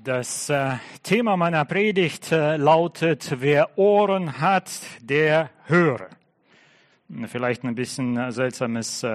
Das Thema meiner Predigt lautet: Wer Ohren hat, der höre. Vielleicht ein bisschen seltsames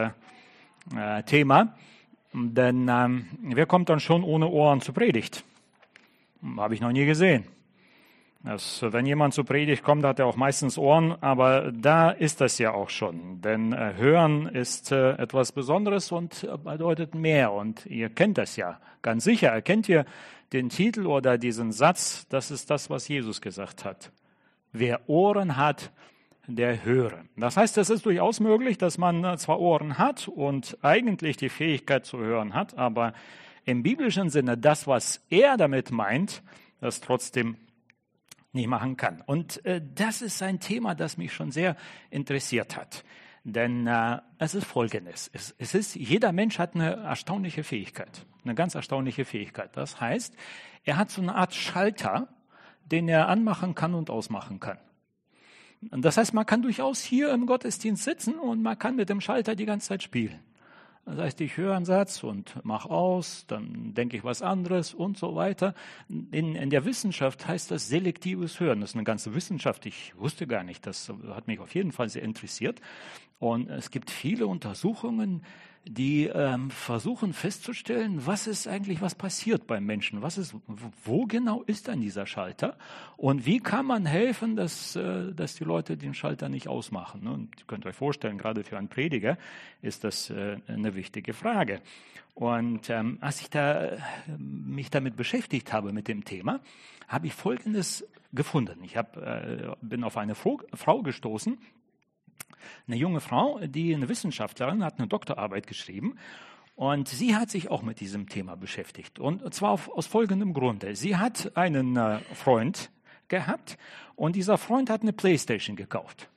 Thema, denn wer kommt dann schon ohne Ohren zur Predigt? Habe ich noch nie gesehen. Wenn jemand zur Predigt kommt, hat er auch meistens Ohren, aber da ist das ja auch schon. Denn Hören ist etwas Besonderes und bedeutet mehr. Und ihr kennt das ja ganz sicher. Erkennt ihr den Titel oder diesen Satz? Das ist das, was Jesus gesagt hat. Wer Ohren hat, der höre. Das heißt, es ist durchaus möglich, dass man zwar Ohren hat und eigentlich die Fähigkeit zu hören hat, aber im biblischen Sinne das, was er damit meint, das trotzdem nicht machen kann. Und das ist ein Thema, das mich schon sehr interessiert hat. Denn es ist Folgendes. Jeder Mensch hat eine erstaunliche Fähigkeit, eine ganz erstaunliche Fähigkeit. Das heißt, er hat so eine Art Schalter, den er anmachen kann und ausmachen kann. Und das heißt, man kann durchaus hier im Gottesdienst sitzen und man kann mit dem Schalter die ganze Zeit spielen. Das heißt, ich höre einen Satz und mache aus, dann denke ich was anderes und so weiter. In der Wissenschaft heißt das selektives Hören. Das ist eine ganze Wissenschaft. Ich wusste gar nicht. Das hat mich auf jeden Fall sehr interessiert. Und es gibt viele Untersuchungen, die versuchen festzustellen, was passiert beim Menschen? Wo genau ist dann dieser Schalter? Und wie kann man helfen, dass die Leute den Schalter nicht ausmachen? Und ihr könnt euch vorstellen, gerade für einen Prediger ist das eine wichtige Frage. Und als ich mich damit beschäftigt habe mit dem Thema, habe ich Folgendes gefunden. Ich bin auf eine Frau gestoßen, eine junge Frau, die eine Wissenschaftlerin, hat eine Doktorarbeit geschrieben und sie hat sich auch mit diesem Thema beschäftigt. Und zwar aus folgendem Grunde. Sie hat einen Freund gehabt und dieser Freund hat eine Playstation gekauft.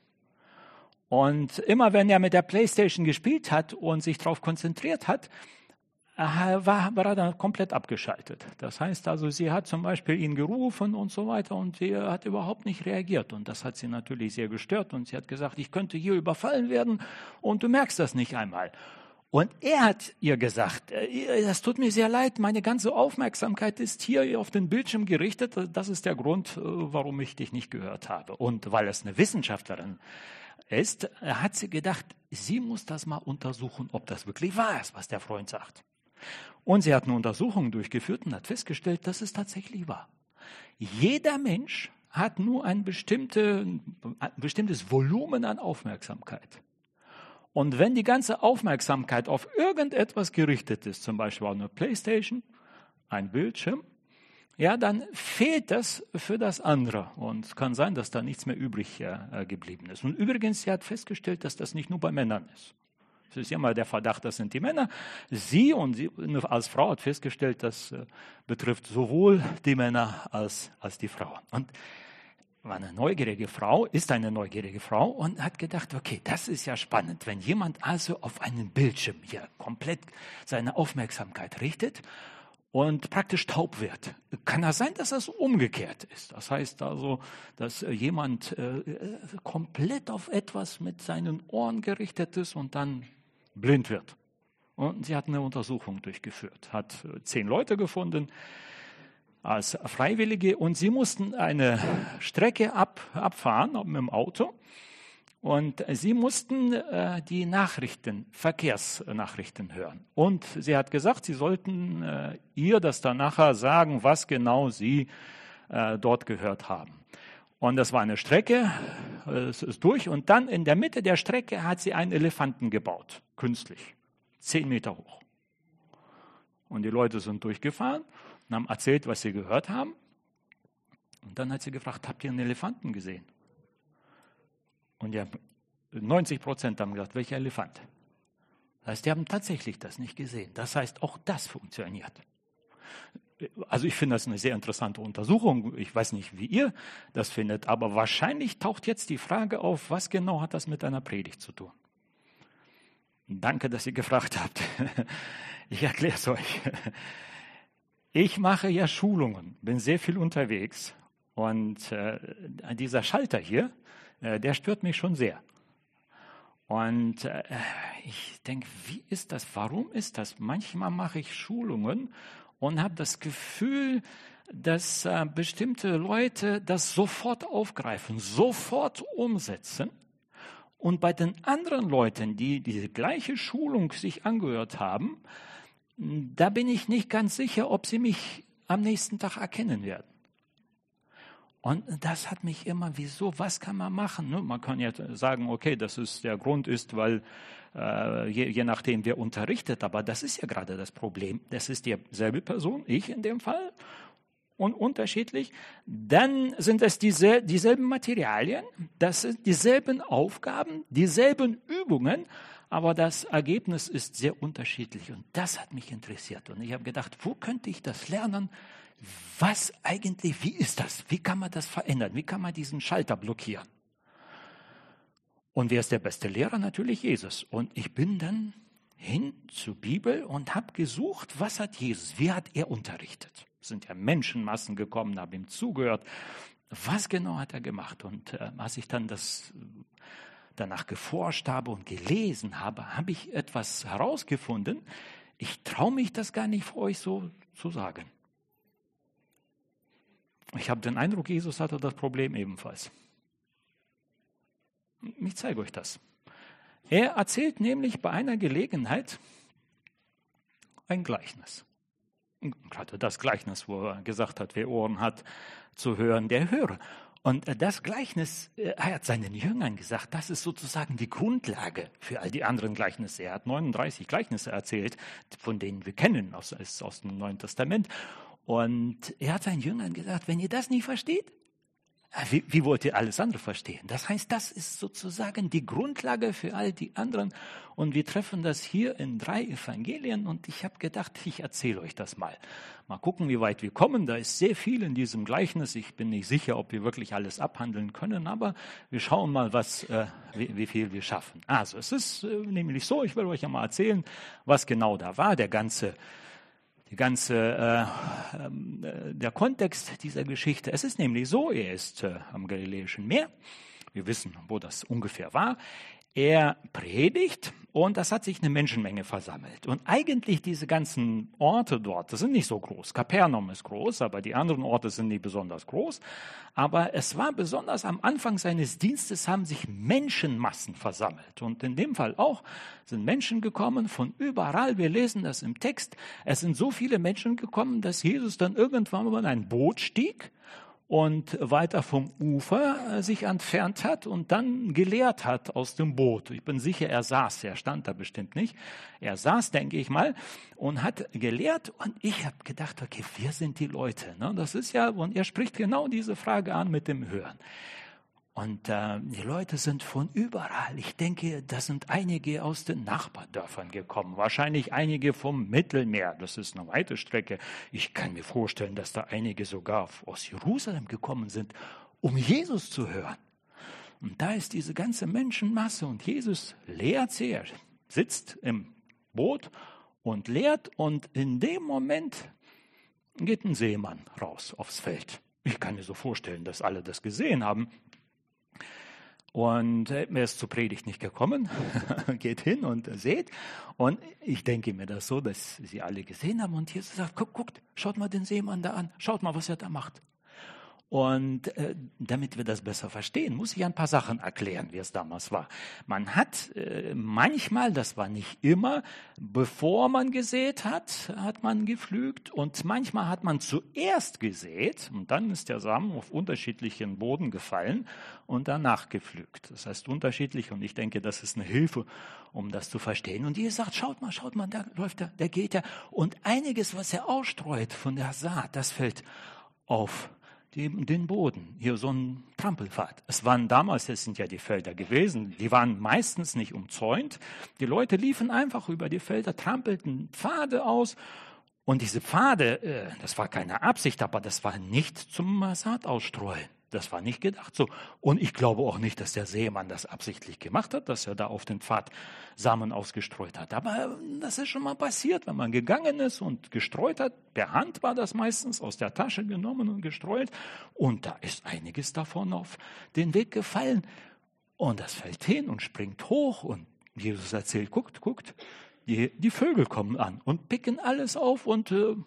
Und immer wenn er mit der Playstation gespielt hat und sich darauf konzentriert hat, war er dann komplett abgeschaltet. Das heißt also, sie hat zum Beispiel ihn gerufen und so weiter und er hat überhaupt nicht reagiert. Und das hat sie natürlich sehr gestört und sie hat gesagt, ich könnte hier überfallen werden und du merkst das nicht einmal. Und er hat ihr gesagt, das tut mir sehr leid, meine ganze Aufmerksamkeit ist hier auf den Bildschirm gerichtet. Das ist der Grund, warum ich dich nicht gehört habe. Und weil es eine Wissenschaftlerin ist, hat sie gedacht, sie muss das mal untersuchen, ob das wirklich wahr ist, was der Freund sagt. Und sie hat eine Untersuchung durchgeführt und hat festgestellt, dass es tatsächlich war. Jeder Mensch hat nur ein bestimmtes Volumen an Aufmerksamkeit. Und wenn die ganze Aufmerksamkeit auf irgendetwas gerichtet ist, zum Beispiel auf eine Playstation, ein Bildschirm, ja, dann fehlt das für das andere. Und es kann sein, dass da nichts mehr übrig geblieben ist. Und übrigens, sie hat festgestellt, dass das nicht nur bei Männern ist. Es ist ja mal der Verdacht, das sind die Männer. Sie als Frau hat festgestellt, das betrifft sowohl die Männer als die Frauen. Und war eine neugierige Frau und hat gedacht, okay, das ist ja spannend, wenn jemand also auf einen Bildschirm hier komplett seine Aufmerksamkeit richtet und praktisch taub wird. Kann das sein, dass das umgekehrt ist? Das heißt also, dass jemand komplett auf etwas mit seinen Ohren gerichtet ist und dann blind wird. Und sie hat eine Untersuchung durchgeführt, hat 10 Leute gefunden als Freiwillige und sie mussten eine Strecke abfahren mit dem Auto und sie mussten die Verkehrsnachrichten hören. Und sie hat gesagt, sie sollten ihr das dann nachher sagen, was genau sie dort gehört haben. Und das war eine Strecke, es ist durch und dann in der Mitte der Strecke hat sie einen Elefanten gebaut, künstlich, 10 Meter hoch. Und die Leute sind durchgefahren und haben erzählt, was sie gehört haben. Und dann hat sie gefragt, habt ihr einen Elefanten gesehen? Und ja, 90% haben gesagt, welcher Elefant? Das heißt, die haben tatsächlich das nicht gesehen. Das heißt, auch das funktioniert. Also ich finde das eine sehr interessante Untersuchung. Ich weiß nicht, wie ihr das findet, aber wahrscheinlich taucht jetzt die Frage auf, was genau hat das mit einer Predigt zu tun? Danke, dass ihr gefragt habt. Ich erkläre es euch. Ich mache ja Schulungen, bin sehr viel unterwegs und dieser Schalter hier, der stört mich schon sehr. Und ich denke, wie ist das? Warum ist das? Manchmal mache ich Schulungen und habe das Gefühl, dass bestimmte Leute das sofort aufgreifen, sofort umsetzen. Und bei den anderen Leuten, die diese gleiche Schulung sich angehört haben, da bin ich nicht ganz sicher, ob sie mich am nächsten Tag erkennen werden. Und das hat mich immer, wieso, was kann man machen? Man kann ja sagen, okay, das ist der Grund ist, weil je nachdem, wer unterrichtet, aber das ist ja gerade das Problem. Das ist dieselbe Person, ich in dem Fall, und unterschiedlich. Dann sind es dieselben Materialien, das sind dieselben Aufgaben, dieselben Übungen, aber das Ergebnis ist sehr unterschiedlich. Und das hat mich interessiert. Und ich habe gedacht, wo könnte ich das lernen? Was eigentlich, wie ist das? Wie kann man das verändern? Wie kann man diesen Schalter blockieren? Und wer ist der beste Lehrer? Natürlich Jesus. Und ich bin dann hin zur Bibel und habe gesucht, was hat Jesus, wie hat er unterrichtet? Es sind ja Menschenmassen gekommen, haben ihm zugehört. Was genau hat er gemacht? Und als ich dann danach geforscht habe und gelesen habe, habe ich etwas herausgefunden. Ich traue mich das gar nicht für euch so zu sagen. Ich habe den Eindruck, Jesus hatte das Problem ebenfalls. Ich zeige euch das. Er erzählt nämlich bei einer Gelegenheit ein Gleichnis. Gerade das Gleichnis, wo er gesagt hat, wer Ohren hat zu hören, der höre. Und das Gleichnis, er hat seinen Jüngern gesagt, das ist sozusagen die Grundlage für all die anderen Gleichnisse. Er hat 39 Gleichnisse erzählt, von denen wir kennen aus dem Neuen Testament. Und er hat seinen Jüngern gesagt, wenn ihr das nicht versteht, wie wollt ihr alles andere verstehen? Das heißt, das ist sozusagen die Grundlage für all die anderen. Und wir treffen das hier in 3 Evangelien. Und ich habe gedacht, ich erzähle euch das mal. Mal gucken, wie weit wir kommen. Da ist sehr viel in diesem Gleichnis. Ich bin nicht sicher, ob wir wirklich alles abhandeln können. Aber wir schauen mal, wie viel wir schaffen. Also es ist nämlich so, ich will euch ja mal erzählen, was genau da war. Der Kontext dieser Geschichte. Es ist nämlich so, er ist am Galiläischen Meer. Wir wissen, wo das ungefähr war. Er predigt und das hat sich eine Menschenmenge versammelt. Und eigentlich diese ganzen Orte dort, das sind nicht so groß. Kapernaum ist groß, aber die anderen Orte sind nicht besonders groß. Aber es war besonders am Anfang seines Dienstes haben sich Menschenmassen versammelt. Und in dem Fall auch sind Menschen gekommen von überall. Wir lesen das im Text. Es sind so viele Menschen gekommen, dass Jesus dann irgendwann mal in ein Boot stieg und weiter vom Ufer sich entfernt hat und dann gelehrt hat aus dem Boot. Ich bin sicher, er stand da bestimmt nicht. Er saß, denke ich mal, und hat gelehrt und ich habe gedacht, okay, wer sind die Leute? Das ist ja, und er spricht genau diese Frage an mit dem Hören. Und die Leute sind von überall. Ich denke, da sind einige aus den Nachbardörfern gekommen. Wahrscheinlich einige vom Mittelmeer. Das ist eine weite Strecke. Ich kann mir vorstellen, dass da einige sogar aus Jerusalem gekommen sind, um Jesus zu hören. Und da ist diese ganze Menschenmasse und Jesus lehrt sie. Er sitzt im Boot und lehrt und in dem Moment geht ein Seemann raus aufs Feld. Ich kann mir so vorstellen, dass alle das gesehen haben. Und er ist zur Predigt nicht gekommen, geht hin und seht. Und ich denke mir das so, dass sie alle gesehen haben. Und Jesus sagt, guckt, schaut mal den Seemann da an, schaut mal, was er da macht. Und damit wir das besser verstehen, muss ich ein paar Sachen erklären, wie es damals war. Man hat manchmal, das war nicht immer, bevor man gesät hat, hat man gepflügt. Und manchmal hat man zuerst gesät und dann ist der Samen auf unterschiedlichen Boden gefallen und danach gepflügt. Das heißt unterschiedlich und ich denke, das ist eine Hilfe, um das zu verstehen. Und Jesus sagt, schaut mal, da läuft er, da geht er. Und einiges, was er ausstreut von der Saat, das fällt auf den Boden, hier so ein Trampelpfad. Es waren damals, das sind ja die Felder gewesen, die waren meistens nicht umzäunt. Die Leute liefen einfach über die Felder, trampelten Pfade aus. Und diese Pfade, das war keine Absicht, aber das war nicht zum Saatausstreuen. Das war nicht gedacht so. Und ich glaube auch nicht, dass der Seemann das absichtlich gemacht hat, dass er da auf den Pfad Samen ausgestreut hat. Aber das ist schon mal passiert, wenn man gegangen ist und gestreut hat. Per Hand war das meistens aus der Tasche genommen und gestreut. Und da ist einiges davon auf den Weg gefallen. Und das fällt hin und springt hoch. Und Jesus erzählt, guckt, die Vögel kommen an und picken alles auf und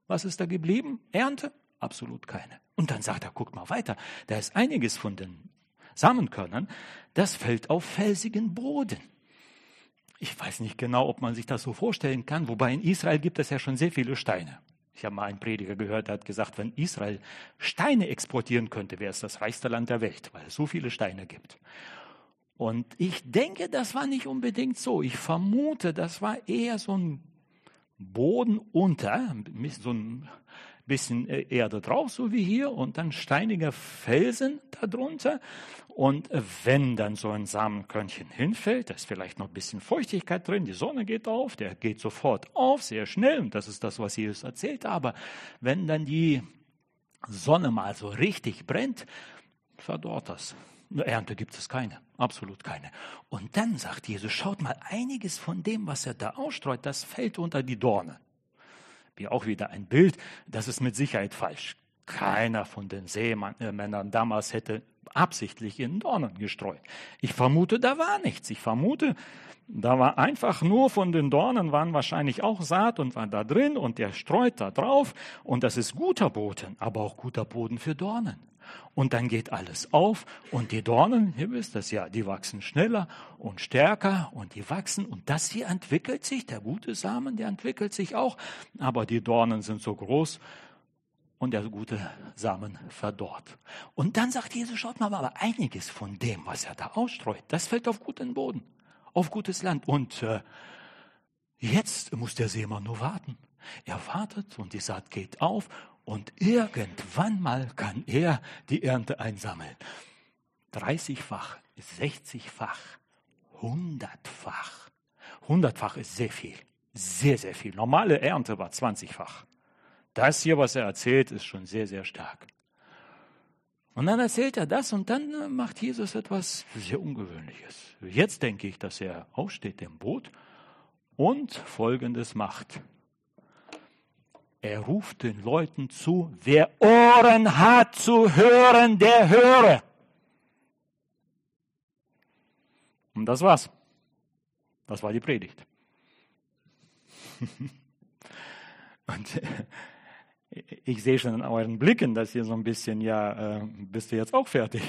Was ist da geblieben? Ernte? Absolut keine. Und dann sagt er, guck mal weiter, da ist einiges von den Samenkörnern, das fällt auf felsigen Boden. Ich weiß nicht genau, ob man sich das so vorstellen kann, wobei in Israel gibt es ja schon sehr viele Steine. Ich habe mal einen Prediger gehört, der hat gesagt, wenn Israel Steine exportieren könnte, wäre es das reichste Land der Welt, weil es so viele Steine gibt. Und ich denke, das war nicht unbedingt so. Ich vermute, das war eher so ein Boden unter, so ein bisschen Erde drauf, so wie hier, und dann steiniger Felsen darunter. Und wenn dann so ein Samenkörnchen hinfällt, da ist vielleicht noch ein bisschen Feuchtigkeit drin, die Sonne geht auf, der geht sofort auf, sehr schnell, und das ist das, was Jesus erzählt. Aber wenn dann die Sonne mal so richtig brennt, verdorrt das. Eine Ernte gibt es keine, absolut keine. Und dann sagt Jesus, schaut mal, einiges von dem, was er da ausstreut, das fällt unter die Dornen. Wie auch wieder ein Bild, das ist mit Sicherheit falsch. Keiner von den Seemännern damals hätte absichtlich in Dornen gestreut. Ich vermute, da war nichts. Ich vermute, da war einfach nur von den Dornen, waren wahrscheinlich auch Saat und war da drin und der streut da drauf. Und das ist guter Boden, aber auch guter Boden für Dornen. Und dann geht alles auf und die Dornen, ihr wisst das ja, die wachsen schneller und stärker und die wachsen. Und das hier entwickelt sich, der gute Samen, der entwickelt sich auch. Aber die Dornen sind so groß und der gute Samen verdorrt. Und dann sagt Jesus, schaut mal, aber einiges von dem, was er da ausstreut, das fällt auf guten Boden, auf gutes Land. Und jetzt muss der Seemann nur warten. Er wartet und die Saat geht auf und irgendwann mal kann er die Ernte einsammeln. 30-fach, 60-fach, 100-fach. 100-fach ist sehr viel, sehr, sehr viel. Normale Ernte war 20-fach. Das hier, was er erzählt, ist schon sehr, sehr stark. Und dann erzählt er das und dann macht Jesus etwas sehr Ungewöhnliches. Jetzt denke ich, dass er aufsteht im Boot und Folgendes macht. Er ruft den Leuten zu, wer Ohren hat zu hören, der höre. Und das war's. Das war die Predigt. Und ich sehe schon in euren Blicken, dass ihr so ein bisschen, bist du jetzt auch fertig?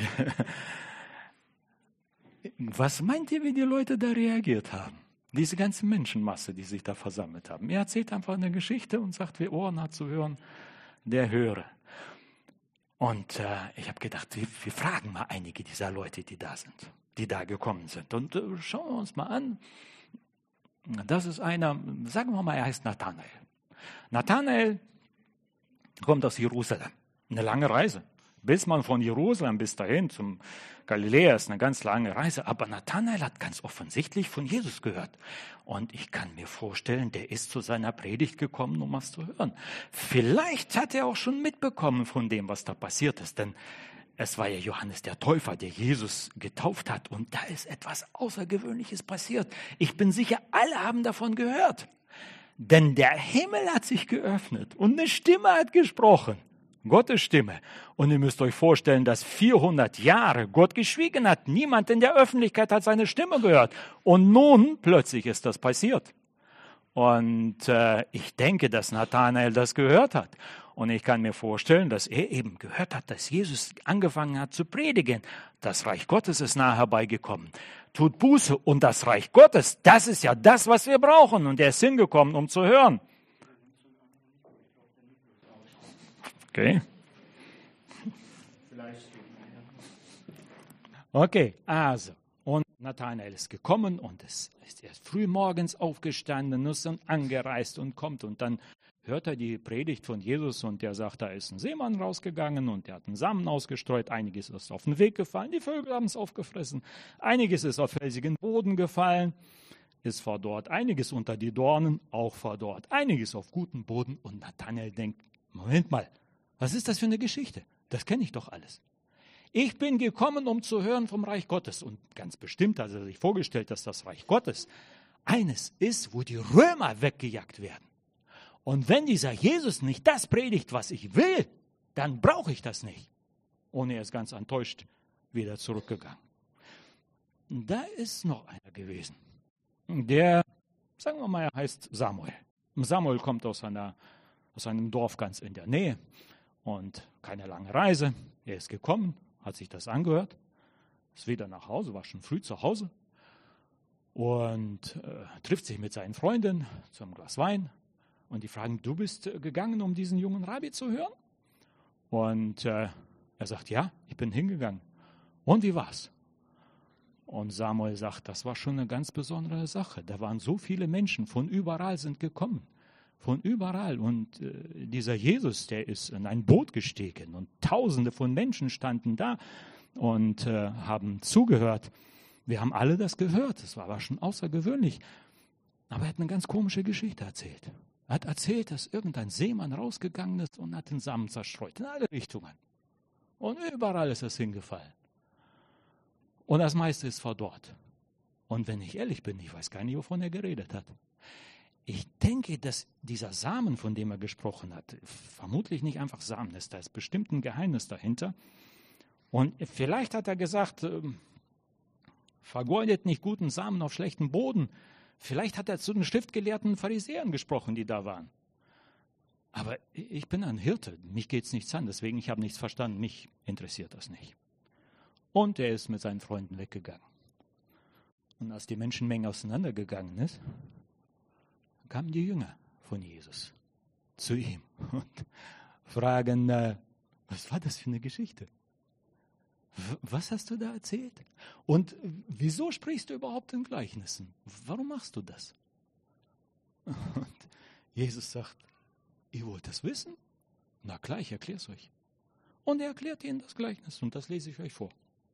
Was meint ihr, wie die Leute da reagiert haben? Diese ganze Menschenmasse, die sich da versammelt haben. Er erzählt einfach eine Geschichte und sagt, wer Ohren hat zu hören, der höre. Und ich habe gedacht, wir fragen mal einige dieser Leute, die da sind, die da gekommen sind. Und schauen wir uns mal an. Das ist einer, sagen wir mal, er heißt Nathanael. Nathanael kommt aus Jerusalem. Eine lange Reise. Bis man von Jerusalem bis dahin zum Galiläa ist eine ganz lange Reise. Aber Nathanael hat ganz offensichtlich von Jesus gehört. Und ich kann mir vorstellen, der ist zu seiner Predigt gekommen, um was zu hören. Vielleicht hat er auch schon mitbekommen von dem, was da passiert ist. Denn es war ja Johannes der Täufer, der Jesus getauft hat. Und da ist etwas Außergewöhnliches passiert. Ich bin sicher, alle haben davon gehört. Denn der Himmel hat sich geöffnet und eine Stimme hat gesprochen. Gottes Stimme. Und ihr müsst euch vorstellen, dass 400 Jahre Gott geschwiegen hat. Niemand in der Öffentlichkeit hat seine Stimme gehört. Und nun plötzlich ist das passiert. Und ich denke, dass Nathanael das gehört hat. Und ich kann mir vorstellen, dass er eben gehört hat, dass Jesus angefangen hat zu predigen. Das Reich Gottes ist nahe herbeigekommen. Tut Buße und das Reich Gottes, das ist ja das, was wir brauchen. Und er ist hingekommen, um zu hören. Okay. Okay, also, und Nathanael ist gekommen und ist erst früh morgens aufgestanden, ist dann angereist und kommt und dann hört er die Predigt von Jesus und der sagt, da ist ein Seemann rausgegangen und der hat einen Samen ausgestreut, einiges ist auf den Weg gefallen, die Vögel haben es aufgefressen, einiges ist auf felsigen Boden gefallen, ist verdorrt, einiges unter die Dornen, auch verdorrt, einiges auf guten Boden und Nathanael denkt, Moment mal, was ist das für eine Geschichte? Das kenne ich doch alles. Ich bin gekommen, um zu hören vom Reich Gottes. Und ganz bestimmt hat er sich vorgestellt, dass das Reich Gottes eines ist, wo die Römer weggejagt werden. Und wenn dieser Jesus nicht das predigt, was ich will, dann brauche ich das nicht. Und er ist ganz enttäuscht wieder zurückgegangen. Und da ist noch einer gewesen. Der, sagen wir mal, er heißt Samuel. Samuel kommt aus einer aus einem Dorf ganz in der Nähe und keine lange Reise. Er ist gekommen, hat sich das angehört, ist wieder nach Hause, war schon früh zu Hause und trifft sich mit seinen Freunden zu einem Glas Wein und die fragen, du bist gegangen, um diesen jungen Rabbi zu hören? Und er sagt, ja, ich bin hingegangen. Und wie war's? Und Samuel sagt, das war schon eine ganz besondere Sache. Da waren so viele Menschen, von überall sind gekommen. Von überall. Und dieser Jesus, der ist in ein Boot gestiegen und Tausende von Menschen standen da und haben zugehört. Wir haben alle das gehört. Das war aber schon außergewöhnlich. Aber er hat eine ganz komische Geschichte erzählt. Er hat erzählt, dass irgendein Seemann rausgegangen ist und hat den Samen zerstreut in alle Richtungen. Und überall ist es hingefallen. Und das meiste ist verdorrt. Und wenn ich ehrlich bin, ich weiß gar nicht, wovon er geredet hat. Ich denke, dass dieser Samen, von dem er gesprochen hat, vermutlich nicht einfach Samen ist, da ist bestimmt ein Geheimnis dahinter. Und vielleicht hat er gesagt, vergeudet nicht guten Samen auf schlechten Boden. Vielleicht hat er zu den schriftgelehrten Pharisäern gesprochen, die da waren. Aber ich bin ein Hirte, mich geht es nichts an, deswegen ich habe nichts verstanden, mich interessiert das nicht. Und er ist mit seinen Freunden weggegangen. Und als die Menschenmenge auseinandergegangen ist, kamen die Jünger von Jesus zu ihm und fragen, was war das für eine Geschichte? Was hast du da erzählt? Und wieso sprichst du überhaupt in Gleichnissen? Warum machst du das? Und Jesus sagt, ihr wollt das wissen? Na klar, ich erkläre es euch. Und er erklärt ihnen das Gleichnis und das lese ich euch vor.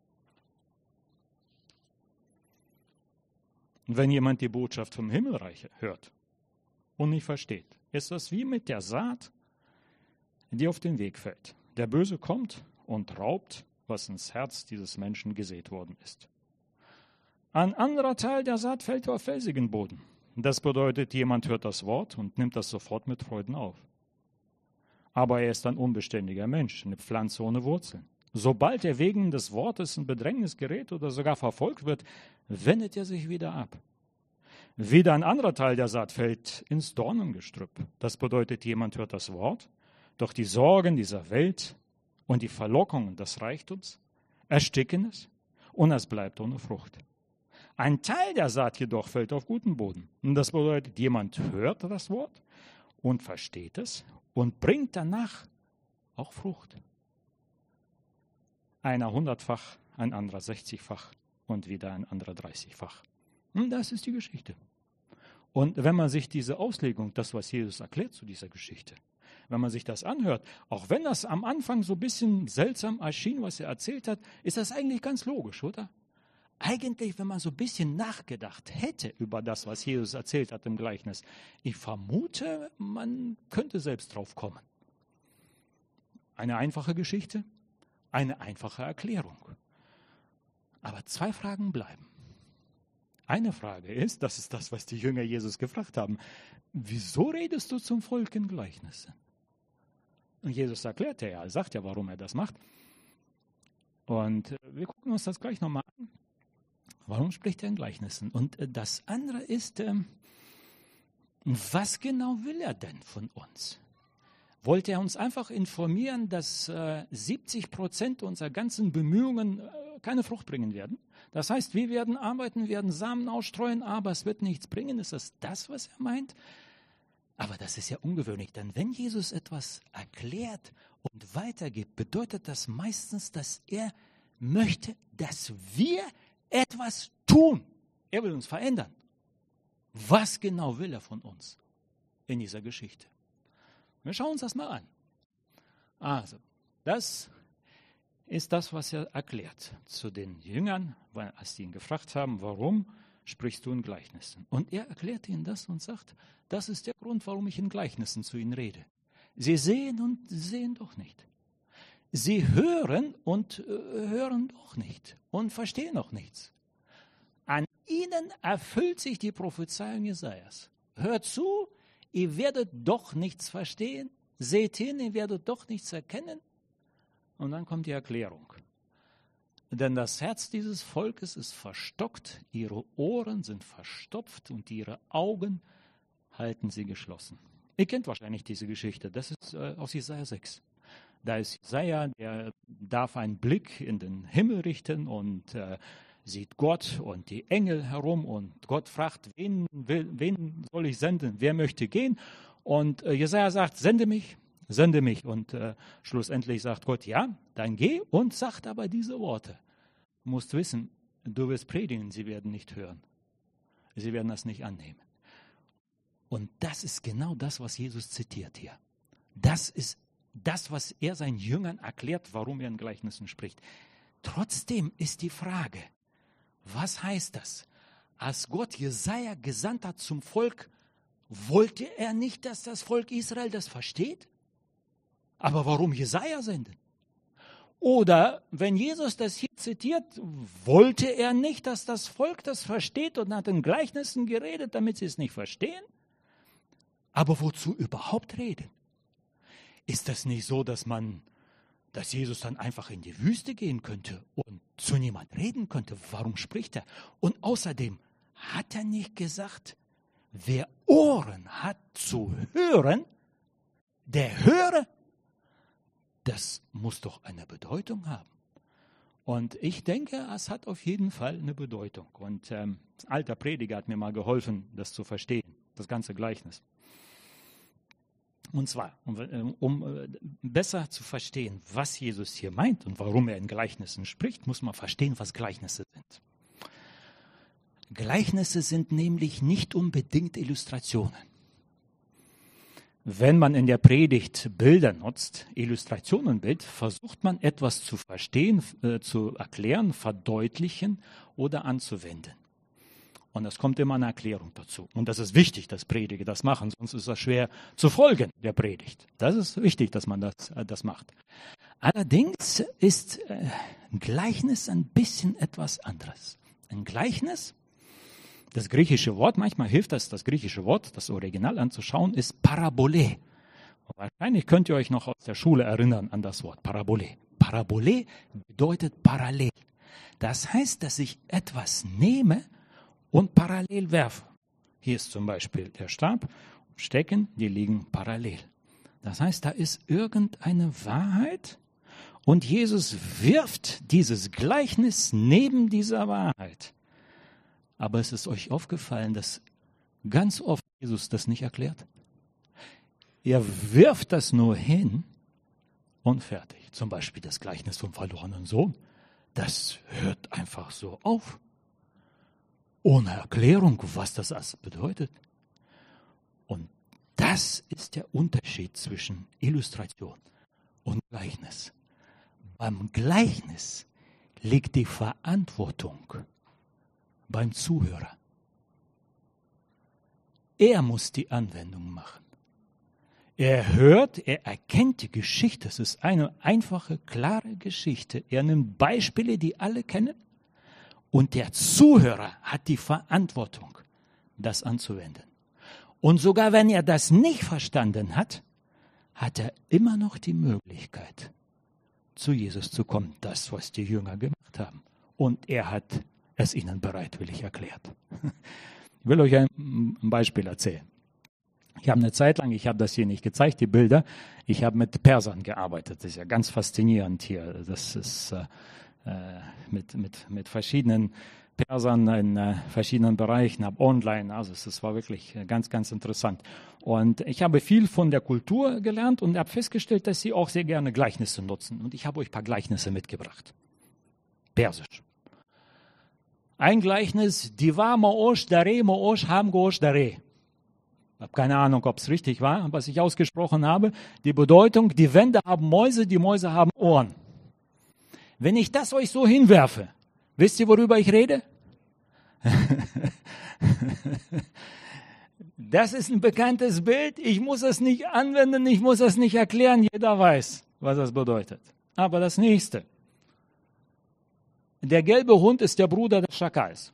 Und wenn jemand die Botschaft vom Himmelreich hört und nicht versteht, ist das wie mit der Saat, die auf den Weg fällt. Der Böse kommt und raubt, was ins Herz dieses Menschen gesät worden ist. Ein anderer Teil der Saat fällt auf felsigen Boden. Das bedeutet, jemand hört das Wort und nimmt das sofort mit Freuden auf. Aber er ist ein unbeständiger Mensch, eine Pflanze ohne Wurzeln. Sobald er wegen des Wortes in Bedrängnis gerät oder sogar verfolgt wird, wendet er sich wieder ab. Wieder ein anderer Teil der Saat fällt ins Dornengestrüpp. Das bedeutet, jemand hört das Wort, doch die Sorgen dieser Welt und die Verlockungen des Reichtums ersticken es und es bleibt ohne Frucht. Ein Teil der Saat jedoch fällt auf guten Boden. Und das bedeutet, jemand hört das Wort und versteht es und bringt danach auch Frucht. Einer 100-fach, ein anderer 60-fach und wieder ein anderer 30-fach. Und das ist die Geschichte. Und wenn man sich diese Auslegung, das, was Jesus erklärt zu dieser Geschichte, wenn man sich das anhört, auch wenn das am Anfang so ein bisschen seltsam erschien, was er erzählt hat, ist das eigentlich ganz logisch, oder? Eigentlich, wenn man so ein bisschen nachgedacht hätte über das, was Jesus erzählt hat im Gleichnis, ich vermute, man könnte selbst drauf kommen. Eine einfache Geschichte, eine einfache Erklärung. Aber zwei Fragen bleiben. Eine Frage ist, das ist das, was die Jünger Jesus gefragt haben, wieso redest du zum Volk in Gleichnissen? Und Jesus erklärte ja, er sagt ja, warum er das macht. Und wir gucken uns das gleich nochmal an. Warum spricht er in Gleichnissen? Und das andere ist, was genau will er denn von uns? Wollte er uns einfach informieren, dass 70% unserer ganzen Bemühungen keine Frucht bringen werden? Das heißt, wir werden arbeiten, werden Samen ausstreuen, aber es wird nichts bringen. Ist das, was er meint? Aber das ist ja ungewöhnlich, denn wenn Jesus etwas erklärt und weitergibt, bedeutet das meistens, dass er möchte, dass wir etwas tun. Er will uns verändern. Was genau will er von uns in dieser Geschichte? Wir schauen uns das mal an. Also, das ist das, was er erklärt zu den Jüngern, als die ihn gefragt haben, warum sprichst du in Gleichnissen? Und er erklärt ihnen das und sagt, das ist der Grund, warum ich in Gleichnissen zu ihnen rede. Sie sehen und sehen doch nicht. Sie hören und hören doch nicht und verstehen auch nichts. An ihnen erfüllt sich die Prophezeiung Jesajas. Hört zu, ihr werdet doch nichts verstehen. Seht hin, ihr werdet doch nichts erkennen. Und dann kommt die Erklärung. Denn das Herz dieses Volkes ist verstockt, ihre Ohren sind verstopft und ihre Augen halten sie geschlossen. Ihr kennt wahrscheinlich diese Geschichte. Das ist aus Jesaja 6. Da ist Jesaja, der darf einen Blick in den Himmel richten und sieht Gott und die Engel herum. Und Gott fragt, wen soll ich senden? Wer möchte gehen? Und Jesaja sagt, sende mich. Sende mich. Und schlussendlich sagt Gott, ja, dann geh und sagt aber diese Worte. Du musst wissen, du wirst predigen, sie werden nicht hören. Sie werden das nicht annehmen. Und das ist genau das, was Jesus zitiert hier. Das ist das, was er seinen Jüngern erklärt, warum er in Gleichnissen spricht. Trotzdem ist die Frage, was heißt das? Als Gott Jesaja gesandt hat zum Volk, wollte er nicht, dass das Volk Israel das versteht? Aber warum Jesaja senden? Oder wenn Jesus das hier zitiert, wollte er nicht, dass das Volk das versteht und hat in Gleichnissen geredet, damit sie es nicht verstehen? Aber wozu überhaupt reden? Ist das nicht so, dass Jesus dann einfach in die Wüste gehen könnte und zu niemand reden könnte? Warum spricht er? Und außerdem hat er nicht gesagt, wer Ohren hat zu hören, der höre. Das muss doch eine Bedeutung haben. Und ich denke, es hat auf jeden Fall eine Bedeutung. Und ein alter Prediger hat mir mal geholfen, das zu verstehen, das ganze Gleichnis. Und zwar, um besser zu verstehen, was Jesus hier meint und warum er in Gleichnissen spricht, muss man verstehen, was Gleichnisse sind. Gleichnisse sind nämlich nicht unbedingt Illustrationen. Wenn man in der Predigt Bilder nutzt, Illustrationenbild, versucht man etwas zu verstehen, zu erklären, verdeutlichen oder anzuwenden. Und es kommt immer eine Erklärung dazu. Und das ist wichtig, dass Prediger das machen, sonst ist das schwer zu folgen, der Predigt. Das ist wichtig, dass man das macht. Allerdings ist ein Gleichnis ein bisschen etwas anderes. Ein Gleichnis, das griechische Wort, manchmal hilft das griechische Wort, das Original anzuschauen, ist Parabole. Wahrscheinlich könnt ihr euch noch aus der Schule erinnern an das Wort Parabole. Parabole bedeutet parallel. Das heißt, dass ich etwas nehme und parallel werfe. Hier ist zum Beispiel der Stab, Stecken, die liegen parallel. Das heißt, da ist irgendeine Wahrheit und Jesus wirft dieses Gleichnis neben dieser Wahrheit. Aber es ist euch aufgefallen, dass ganz oft Jesus das nicht erklärt? Er wirft das nur hin und fertig. Zum Beispiel das Gleichnis vom verlorenen Sohn. Das hört einfach so auf. Ohne Erklärung, was das bedeutet. Und das ist der Unterschied zwischen Illustration und Gleichnis. Beim Gleichnis liegt die Verantwortung beim Zuhörer. Er muss die Anwendung machen. Er hört, er erkennt die Geschichte. Es ist eine einfache, klare Geschichte. Er nimmt Beispiele, die alle kennen. Und der Zuhörer hat die Verantwortung, das anzuwenden. Und sogar wenn er das nicht verstanden hat, hat er immer noch die Möglichkeit, zu Jesus zu kommen. Das, was die Jünger gemacht haben. Und er hat es ihnen bereitwillig erklärt. Ich will euch ein Beispiel erzählen. Ich habe eine Zeit lang, ich habe das hier nicht gezeigt, die Bilder, ich habe mit Persern gearbeitet. Das ist ja ganz faszinierend hier. Das ist mit verschiedenen Persern in verschiedenen Bereichen, habe online, also es war wirklich ganz, ganz interessant. Und ich habe viel von der Kultur gelernt und habe festgestellt, dass sie auch sehr gerne Gleichnisse nutzen. Und ich habe euch ein paar Gleichnisse mitgebracht. Persisch. Ein Gleichnis, Diva Moosh Dare Moosh Ham Gosh Dare. Ich habe keine Ahnung, ob es richtig war, was ich ausgesprochen habe. Die Bedeutung, die Wände haben Mäuse, die Mäuse haben Ohren. Wenn ich das euch so hinwerfe, wisst ihr, worüber ich rede? Das ist ein bekanntes Bild. Ich muss es nicht anwenden, ich muss es nicht erklären. Jeder weiß, was das bedeutet. Aber das nächste. Der gelbe Hund ist der Bruder des Schakals.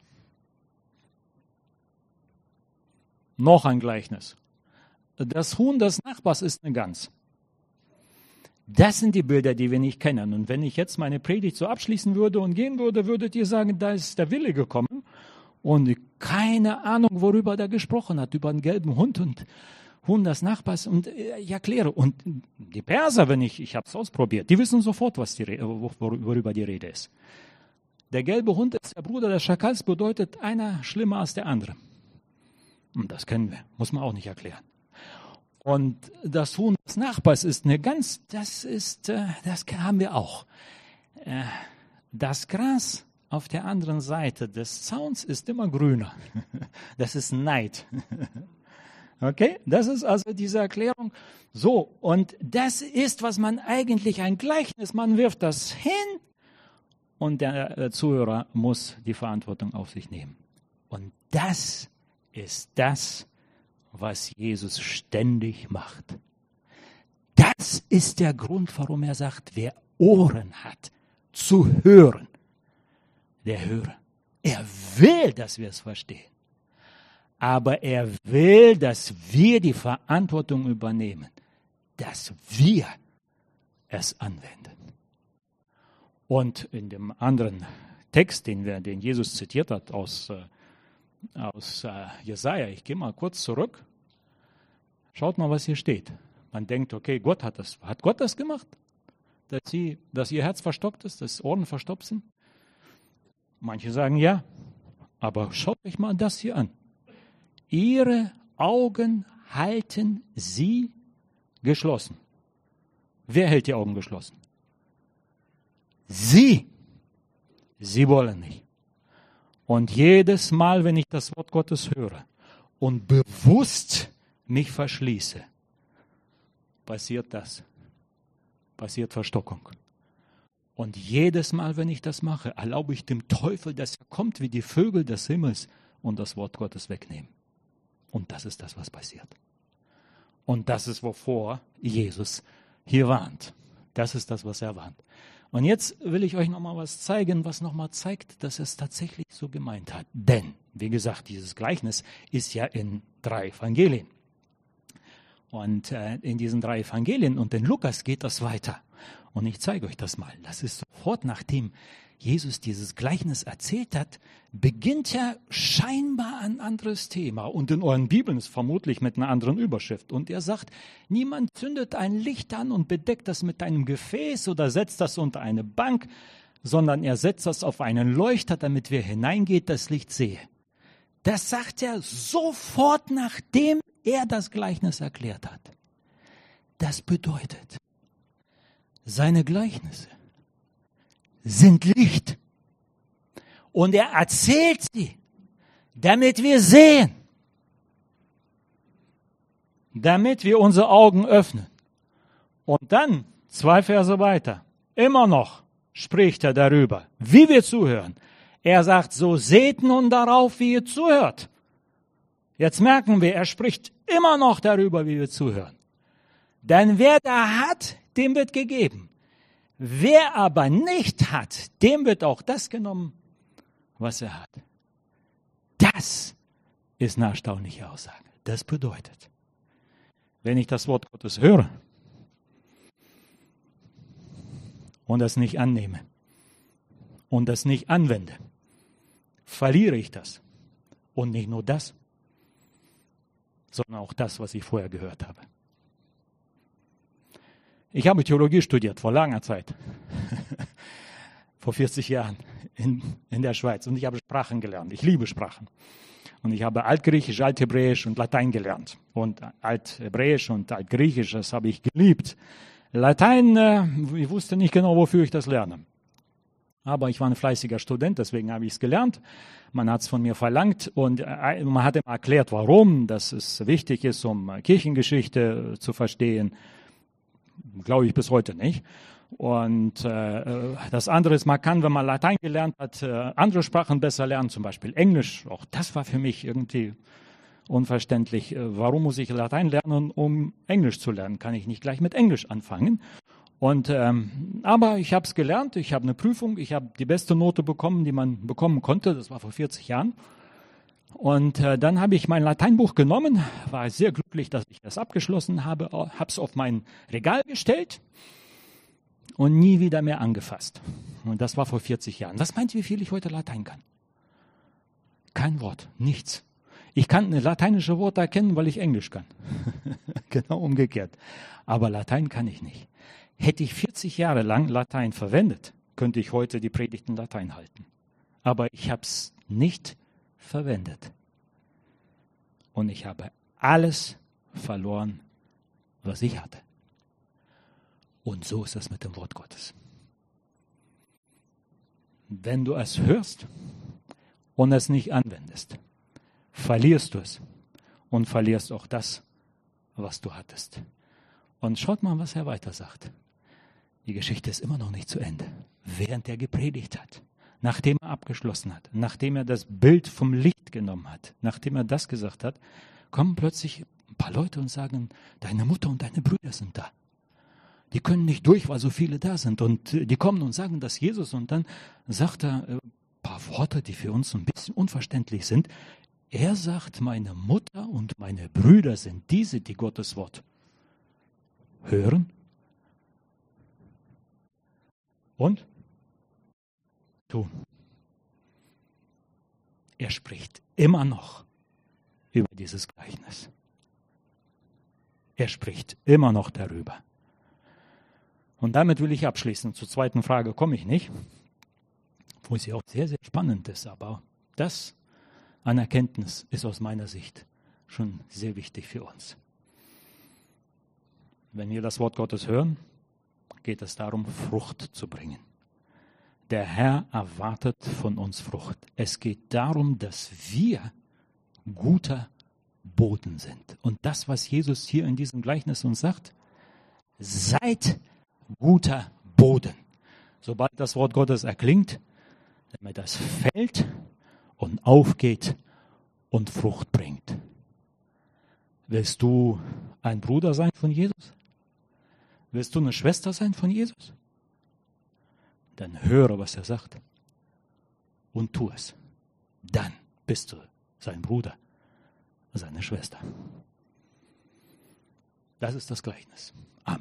Noch ein Gleichnis. Das Huhn des Nachbars ist eine Gans. Das sind die Bilder, die wir nicht kennen. Und wenn ich jetzt meine Predigt so abschließen würde und gehen würde, würdet ihr sagen, da ist der Wille gekommen. Und keine Ahnung, worüber er gesprochen hat, über einen gelben Hund Huhn des Nachbars und ich erkläre. Und die Perser, ich habe es ausprobiert, die wissen sofort, worüber die Rede ist. Der gelbe Hund ist der Bruder des Schakals, bedeutet einer schlimmer als der andere. Und das kennen wir, muss man auch nicht erklären. Und das Huhn des Nachbars ist das haben wir auch. Das Gras auf der anderen Seite des Zauns ist immer grüner. Das ist Neid. Okay, das ist also diese Erklärung. So, und das ist, was man eigentlich ein Gleichnis, man wirft das hin und der Zuhörer muss die Verantwortung auf sich nehmen. Und das ist das, was Jesus ständig macht. Das ist der Grund, warum er sagt, wer Ohren hat, zu hören, der höre. Er will, dass wir es verstehen. Aber er will, dass wir die Verantwortung übernehmen, dass wir es anwenden. Und in dem anderen Text, den Jesus zitiert hat aus Jesaja, ich gehe mal kurz zurück, schaut mal, was hier steht. Man denkt, okay, hat Gott das gemacht? Dass ihr Herz verstockt ist, dass Ohren verstopft sind? Manche sagen ja, aber schaut euch mal das hier an. Ihre Augen halten sie geschlossen. Wer hält die Augen geschlossen? Sie. Sie wollen nicht. Und jedes Mal, wenn ich das Wort Gottes höre und bewusst mich verschließe, passiert das. Passiert Verstockung. Und jedes Mal, wenn ich das mache, erlaube ich dem Teufel, dass er kommt wie die Vögel des Himmels und das Wort Gottes wegnehmen. Und das ist das, was passiert. Und das ist, wovor Jesus hier warnt. Das ist das, was er warnt. Und jetzt will ich euch nochmal was zeigen, was nochmal zeigt, dass es tatsächlich so gemeint hat. Denn, wie gesagt, dieses Gleichnis ist ja in 3 Evangelien. Und in diesen 3 Evangelien und in Lukas geht das weiter. Und ich zeige euch das mal. Das ist sofort, nachdem Jesus dieses Gleichnis erzählt hat, beginnt er scheinbar ein anderes Thema. Und in euren Bibeln ist vermutlich mit einer anderen Überschrift. Und er sagt, niemand zündet ein Licht an und bedeckt das mit einem Gefäß oder setzt das unter eine Bank, sondern er setzt das auf einen Leuchter, damit wer hineingeht, das Licht sehe. Das sagt er sofort, nachdem er das Gleichnis erklärt hat. Das bedeutet, seine Gleichnisse sind Licht. Und er erzählt sie, damit wir sehen, damit wir unsere Augen öffnen. Und dann, 2 Verse weiter, immer noch spricht er darüber, wie wir zuhören. Er sagt, so seht nun darauf, wie ihr zuhört. Jetzt merken wir, er spricht immer noch darüber, wie wir zuhören. Denn wer da hat, dem wird gegeben. Wer aber nicht hat, dem wird auch das genommen, was er hat. Das ist eine erstaunliche Aussage. Das bedeutet, wenn ich das Wort Gottes höre und das nicht annehme und das nicht anwende, verliere ich das. Und nicht nur das, sondern auch das, was ich vorher gehört habe. Ich habe Theologie studiert, vor langer Zeit, vor 40 Jahren in der Schweiz. Und ich habe Sprachen gelernt. Ich liebe Sprachen. Und ich habe Altgriechisch, Althebräisch und Latein gelernt. Und Althebräisch und Altgriechisch, das habe ich geliebt. Latein, ich wusste nicht genau, wofür ich das lerne. Aber ich war ein fleißiger Student, deswegen habe ich es gelernt. Man hat es von mir verlangt und man hat ihm erklärt, warum, dass es wichtig ist, um Kirchengeschichte zu verstehen. Glaube ich bis heute nicht. Und das andere ist, man kann, wenn man Latein gelernt hat, andere Sprachen besser lernen, zum Beispiel Englisch. Auch das war für mich irgendwie unverständlich. Warum muss ich Latein lernen, um Englisch zu lernen? Kann ich nicht gleich mit Englisch anfangen? Und aber ich habe es gelernt, ich habe eine Prüfung, ich habe die beste Note bekommen, die man bekommen konnte, das war vor 40 Jahren. Und dann habe ich mein Lateinbuch genommen, war sehr glücklich, dass ich das abgeschlossen habe, habe es auf mein Regal gestellt und nie wieder mehr angefasst. Und das war vor 40 Jahren. Was meint ihr, wie viel ich heute Latein kann? Kein Wort, nichts. Ich kann lateinische Worte erkennen, weil ich Englisch kann. Genau umgekehrt. Aber Latein kann ich nicht. Hätte ich 40 Jahre lang Latein verwendet, könnte ich heute die Predigten Latein halten. Aber ich habe es nicht verwendet. Und ich habe alles verloren, was ich hatte. Und so ist es mit dem Wort Gottes. Wenn du es hörst und es nicht anwendest, verlierst du es und verlierst auch das, was du hattest. Und schaut mal, was er weiter sagt. Die Geschichte ist immer noch nicht zu Ende. Während er gepredigt hat, nachdem er abgeschlossen hat, nachdem er das Bild vom Licht genommen hat, nachdem er das gesagt hat, kommen plötzlich ein paar Leute und sagen, deine Mutter und deine Brüder sind da. Die können nicht durch, weil so viele da sind. Und die kommen und sagen das Jesus. Und dann sagt er ein paar Worte, die für uns ein bisschen unverständlich sind. Er sagt, meine Mutter und meine Brüder sind diese, die Gottes Wort hören und tun. Er spricht immer noch über dieses Gleichnis. Er spricht immer noch darüber. Und damit will ich abschließen. Zur zweiten Frage komme ich nicht, wo sie auch sehr, sehr spannend ist. Aber das an Erkenntnis ist aus meiner Sicht schon sehr wichtig für uns. Wenn wir das Wort Gottes hören, geht es darum, Frucht zu bringen. Der Herr erwartet von uns Frucht. Es geht darum, dass wir guter Boden sind. Und das, was Jesus hier in diesem Gleichnis uns sagt, seid guter Boden. Sobald das Wort Gottes erklingt, damit das fällt und aufgeht und Frucht bringt. Willst du ein Bruder sein von Jesus? Willst du eine Schwester sein von Jesus? Dann höre, was er sagt und tu es. Dann bist du sein Bruder, seine Schwester. Das ist das Gleichnis. Amen.